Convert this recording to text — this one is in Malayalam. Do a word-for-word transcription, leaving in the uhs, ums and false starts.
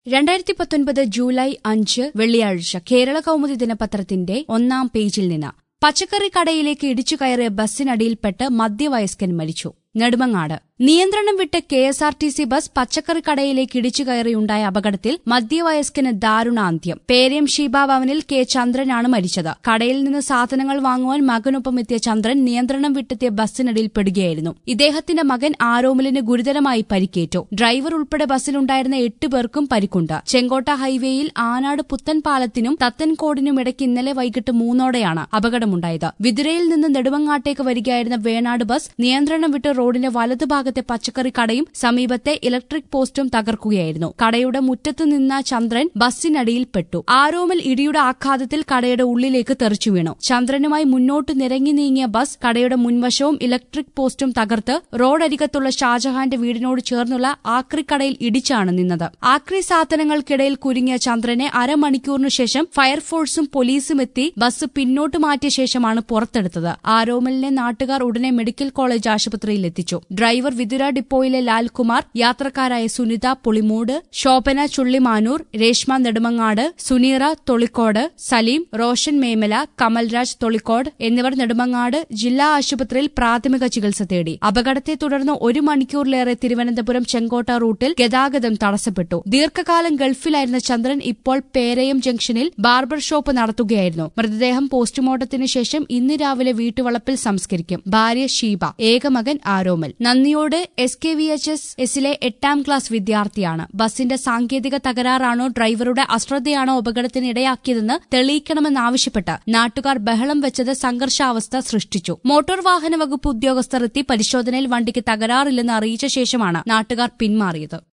രണ്ടായിരത്തി പത്തൊൻപത് ജൂലൈ അഞ്ച് വെള്ളിയാഴ്ച കേരള കൗമുദി ദിനപത്രത്തിന്റെ ഒന്നാം പേജിൽ നിന്ന് പച്ചക്കറി കടയിലേക്ക് ഇടിച്ചു കയറിയ ബസ്സിനടിയിൽപ്പെട്ട് മധ്യവയസ്കൻ മരിച്ചു. നെടുമങ്ങാട് നിയന്ത്രണം വിട്ട് K S R T C bus പച്ചക്കറി കടയിലേക്ക് ഇടിച്ചു കയറിയുണ്ടായ അപകടത്തിൽ മധ്യവയസ്കന് ദാരുണാന്ത്യം. പേരയം ഷീബ ഭവനിൽ കെ ചന്ദ്രനാണ് മരിച്ചത്. കടയിൽ നിന്ന് സാധനങ്ങൾ വാങ്ങുവാൻ മകനൊപ്പം എത്തിയ ചന്ദ്രൻ നിയന്ത്രണം വിട്ടെത്തിയ ബസ്സിനടിയിൽപ്പെടുകയായിരുന്നു. ഇദ്ദേഹത്തിന്റെ മകൻ ആരോമലിന് ഗുരുതരമായി പരിക്കേറ്റു. ഡ്രൈവർ ഉൾപ്പെടെ ബസ്സിലുണ്ടായിരുന്ന എട്ട് പേർക്കും പരിക്കുണ്ട്. ചെങ്കോട്ട ഹൈവേയിൽ ആനാട് പുത്തൻ പാലത്തിനും തത്തൻകോടിനും ഇടയ്ക്ക് ഇന്നലെ വൈകിട്ട് മൂന്നോടെയാണ് അപകടമുണ്ടായത്. വിതുരയിൽ നിന്ന് നെടുമങ്ങാട്ടേക്ക് വരികയായിരുന്ന വേണാട് ബസ് നിയന്ത്രണം വിട്ട് റോഡിന്റെ വലതുഭാഗത്തെ പച്ചക്കറി കടയും സമീപത്തെ ഇലക്ട്രിക് പോസ്റ്റും തകർക്കുകയായിരുന്നു. കടയുടെ മുറ്റത്ത് നിന്ന ചന്ദ്രൻ ബസ്സിനടിയിൽപ്പെട്ടു. ആരോമൽ ഇടിയുടെ ആഘാതത്തിൽ കടയുടെ ഉള്ളിലേക്ക് തെറിച്ചു വീണു. ചന്ദ്രനുമായി മുന്നോട്ട് നിരങ്ങി നീങ്ങിയ ബസ് കടയുടെ മുൻവശവും ഇലക്ട്രിക് പോസ്റ്റും തകർത്ത് റോഡരികത്തുള്ള ഷാജഹാന്റെ വീടിനോട് ചേർന്നുള്ള ആക്രിക്കടയിൽ ഇടിച്ചാണ് നിന്നത്. ആക്രി സാധനങ്ങൾക്കിടയിൽ കുരുങ്ങിയ ചന്ദ്രനെ അരമണിക്കൂറിനു ശേഷം ഫയർഫോഴ്സും പോലീസും എത്തി ബസ് പിന്നോട്ട് മാറ്റിയ ശേഷമാണ് പുറത്തെടുത്തത്. ആരോമലിനെ നാട്ടുകാർ ഉടനെ മെഡിക്കൽ കോളേജ് ആശുപത്രിയിൽ എത്തിച്ചു. ഡ്രൈവർ വിതുര ഡിപ്പോയിലെ ലാൽകുമാർ, യാത്രക്കാരായ സുനിത പുളിമൂട്, ശോഭന ചുള്ളിമാനൂർ, രേഷ്മ നെടുമങ്ങാട്, സുനീറ തൊളിക്കോട്, സലീം, റോഷൻ മേമല, കമൽരാജ് തൊളിക്കോട് എന്നിവർ നെടുമങ്ങാട് ജില്ലാ ആശുപത്രിയിൽ പ്രാഥമിക ചികിത്സ തേടി. അപകടത്തെ തുടർന്ന് ഒരു മണിക്കൂറിലേറെ തിരുവനന്തപുരം ചെങ്കോട്ട റൂട്ടിൽ ഗതാഗതം തടസ്സപ്പെട്ടു. ദീർഘകാലം ഗൾഫിലായിരുന്ന ചന്ദ്രൻ ഇപ്പോൾ പേരയം ജംഗ്ഷനിൽ ബാർബർ ഷോപ്പ് നടത്തുകയായിരുന്നു. മൃതദേഹം പോസ്റ്റ്മോർട്ടത്തിന് ശേഷം ഇന്ന് രാവിലെ വീട്ടുവളപ്പിൽ സംസ്കരിക്കും. ഭാര്യ ഷീബ, ഏകമകൻ Aromal. Nandiyode S K V H S എസിലെ എട്ടാം ക്ലാസ് വിദ്യാർത്ഥിയാണ്. ബസിന്റെ സാങ്കേതിക തകരാറാണോ ഡ്രൈവറുടെ അശ്രദ്ധയാണോ അപകടത്തിന് ഇടയാക്കിയതെന്ന് തെളിയിക്കണമെന്നാവശ്യപ്പെട്ട് നാട്ടുകാർ ബഹളം വെച്ചത് സംഘർഷാവസ്ഥ സൃഷ്ടിച്ചു. മോട്ടോർ വാഹന വകുപ്പ് ഉദ്യോഗസ്ഥർ എത്തി പരിശോധനയിൽ വണ്ടിക്ക് തകരാറില്ലെന്ന് അറിയിച്ച ശേഷമാണ് നാട്ടുകാർ പിന്മാറിയത്.